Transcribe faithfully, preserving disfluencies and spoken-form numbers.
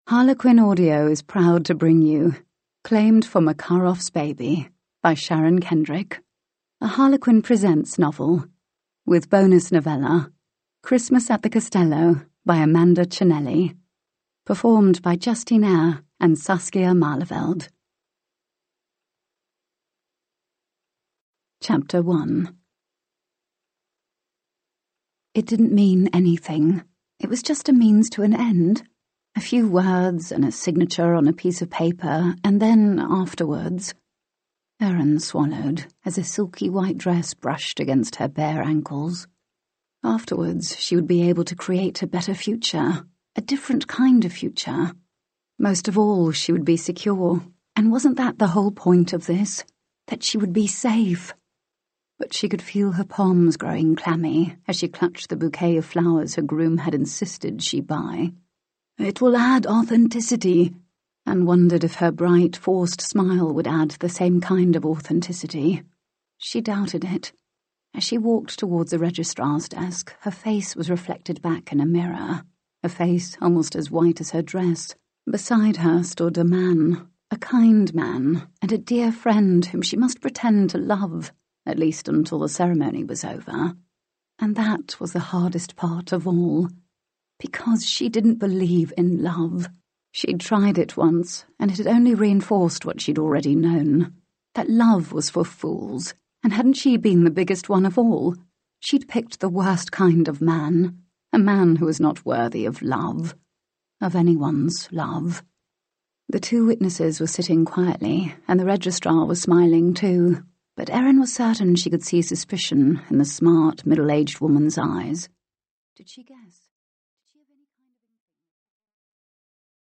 Harlequin Audio is proud to bring you Claimed for Makarov's Baby by Sharon Kendrick, a Harlequin Presents novel, with bonus novella Christmas at the Castello by Amanda Cinelli, performed by Justine Eyre and Saskia Mahleveld. Chapter one. It didn't mean anything. It was just a means to an end. A few words and a signature on a piece of paper, and then afterwards... Erin swallowed as a silky white dress brushed against her bare ankles. Afterwards, she would be able to create a better future, a different kind of future. Most of all, she would be secure, and wasn't that the whole point of this? That she would be safe? But she could feel her palms growing clammy as she clutched the bouquet of flowers her groom had insisted she buy. It will add authenticity, and wondered if her bright, forced smile would add the same kind of authenticity. She doubted it. As she walked towards the registrar's desk, her face was reflected back in a mirror, a face almost as white as her dress. Beside her stood a man, a kind man, and a dear friend whom she must pretend to love, at least until the ceremony was over. And that was the hardest part of all. Because she didn't believe in love. She'd tried it once, and it had only reinforced what she'd already known. That love was for fools, and hadn't she been the biggest one of all? She'd picked the worst kind of man, a man who was not worthy of love, of anyone's love. The two witnesses were sitting quietly, and the registrar was smiling too, but Erin was certain she could see suspicion in the smart, middle-aged woman's eyes. Did she guess?